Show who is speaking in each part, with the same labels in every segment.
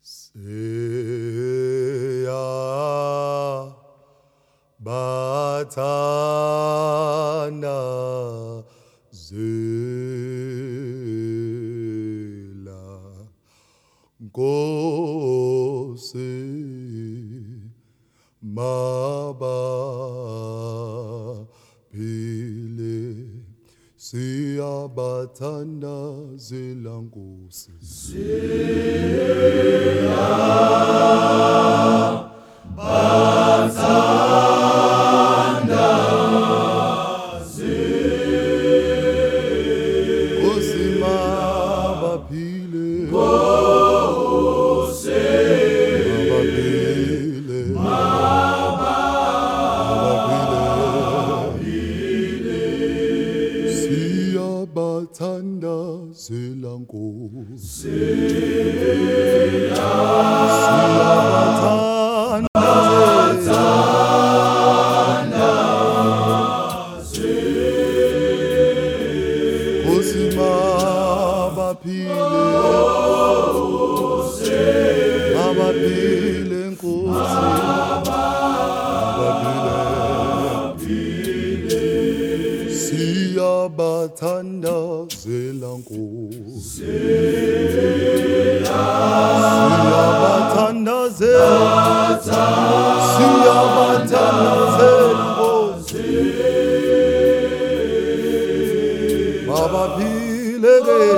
Speaker 1: Siyabathanda zela Nkosi mabaphile siyabathanda zela Nkosi Siyabathanda zela Nkosi Nkosi mabaphile Nkosi Siyabathanda zela Nkosi Siyabathanda zela Nkosi mabaphile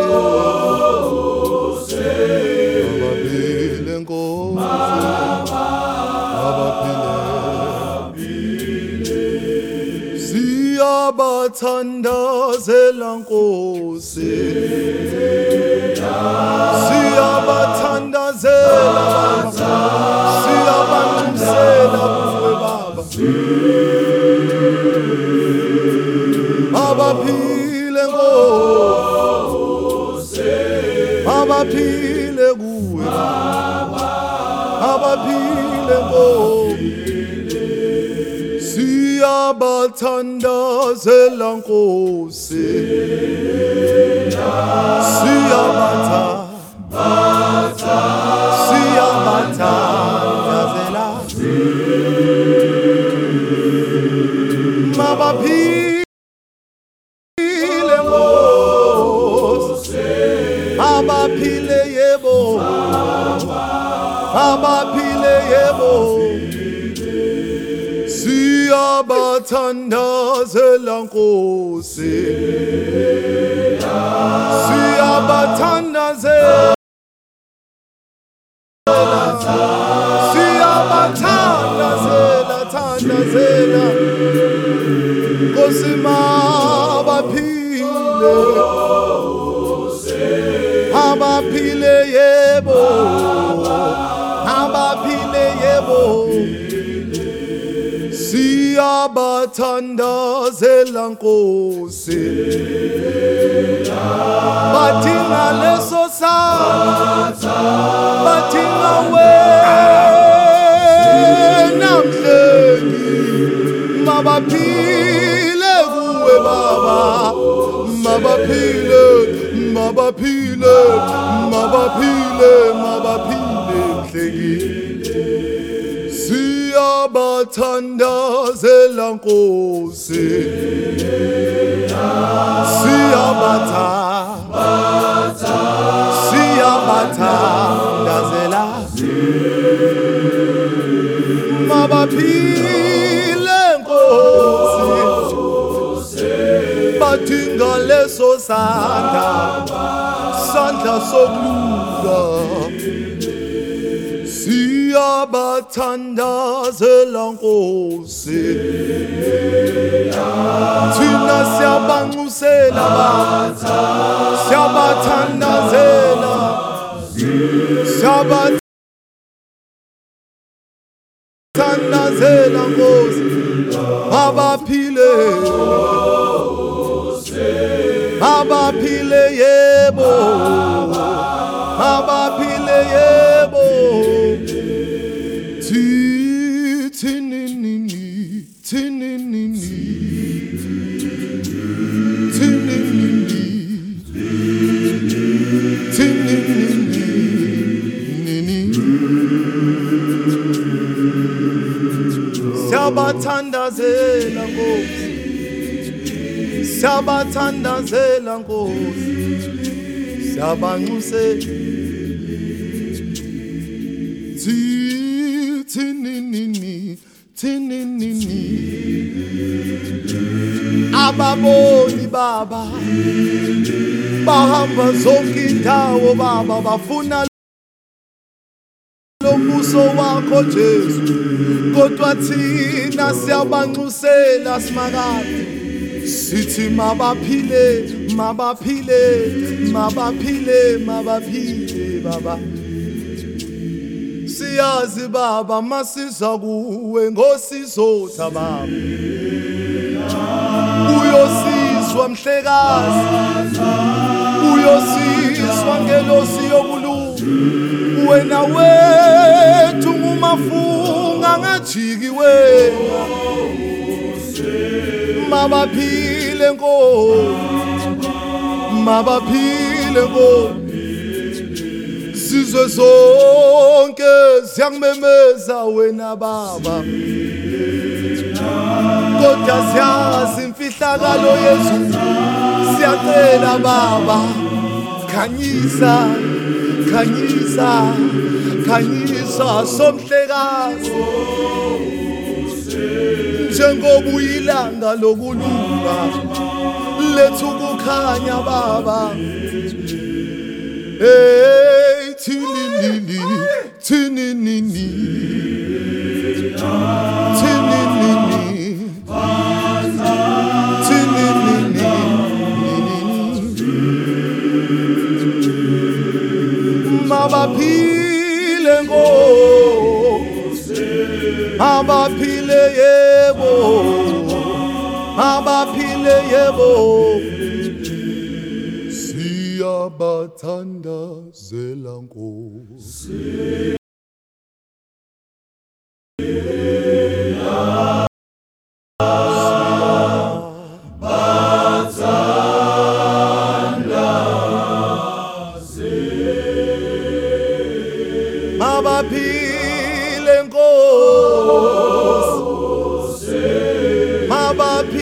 Speaker 1: Nkosi Siyabathanda zela Nkosi Siyabathanda zela Siyabanxusela kuwe Baba mabaphile Nkosi mabaphile kuwe mabaphile Nkosi Siyabathanda zela Nkosi Siyabathanda zela mabaphile Nkosi mabaphile yebo mabaphile yebo Siyabathanda zela Nkosi Siyabathanda zela Siyabathanda zela Nkosi mabaphile yebo mabaphile yebo Siyabathanda zela Nkosi Batinga leso sandla Batinga wena mhlengi Mabaphile kuwe Baba Mabaphile mhlengi Siyabathanda zela Nkosi Siyabathanda zela mabaphile Nkosi Batinga leso sandla sokulunga Siyabathanda zela Nkosi Thina siyabanxusela Siyabathanda zela Siyabathanda zela Nkosi mabaphile yebo mabaphile yebo Tinini siyabathandazela Nkosi, siyabathandazela Nkosi, siyabanxusela Thinini ababoni Baba bahamba zonke indawo Baba bafuna lo mbuso wakho Jesu, kodwa thina siyabanxusela simakade sithi mabaphile mabaphile mabaphile mabaphile Baba. Siyazi Baba masiza kuwe ngosizotha Baba, uyosizwa mhlekazi, uyosizwa ngelosi yobulungu, wena wethu ngumafunga ngajiki wena, mabaphile Nkosi, mabaphile Nkosi. Sizwe zonke siyangimemeza wena Baba, kodwa siyazi imfihlakalo Yesu, siyacela Baba, khanyisa khanyisa khanyisa somhlekazi, njengoba uyilanga lokulunga lethu kukhanya Baba. Hey, tinini, tinini, tinini, tinini, mabaphile Nkosi, mabaphile yebo, mabaphile yebo. Siyabathandazela Nkosi, mabaphile